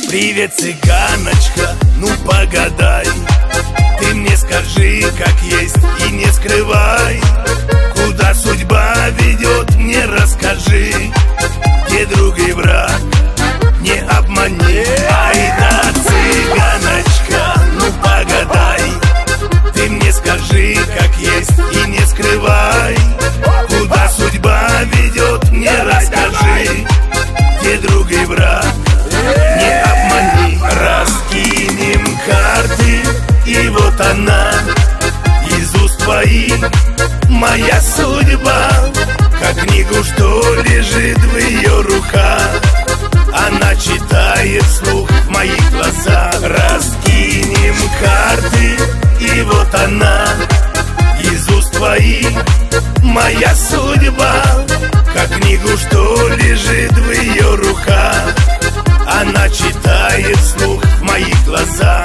Привет, цыганочка, ну погадай. Ты мне скажи, как есть, и не скрывай. Куда судьба ведет, мне расскажи. Где друг и враг, не обмани. Ай да, цыганочка, ну погадай. Ты мне скажи, как есть, и не скрывай. Куда судьба ведет, мне расскажи. Где друг и враг, не обмани. Раскинем карты, и вот она из уст твоих, моя судьба. Как книгу, что лежит в ее руках, она читает вслух в моих глазах. Раскинем карты, и вот она из уст твоих, моя судьба. Как книгу, что лежит в ее руках, она читает вслух в моих глазах.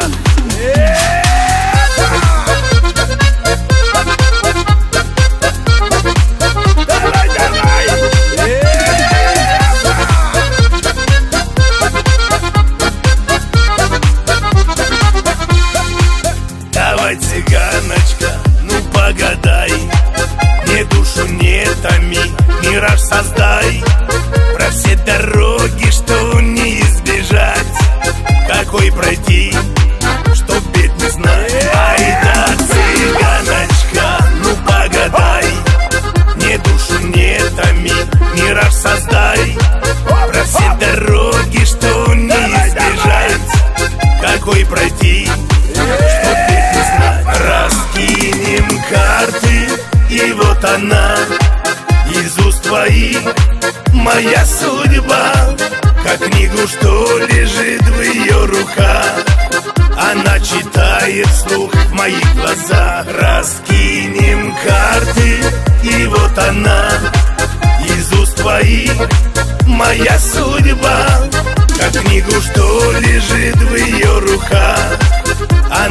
Давай, цыганочка, ну погадай. Не душу не томи, мираж создай. Про все дороги, что не избежать, какой пройти, чтоб бед не знать. Ай да, цыганочка, ну погадай. Не душу не томи, мираж создай. Про все дороги, что не избежать, какой пройти, чтоб бед не знать. Раскинем карты, и вот она из уст твоих, моя судьба. Как книгу, что лежит в ее руках, она читает вслух в моих глазах. Раскинем карты, и вот она из уст твоих, моя судьба. Как книгу, что лежит в ее руках,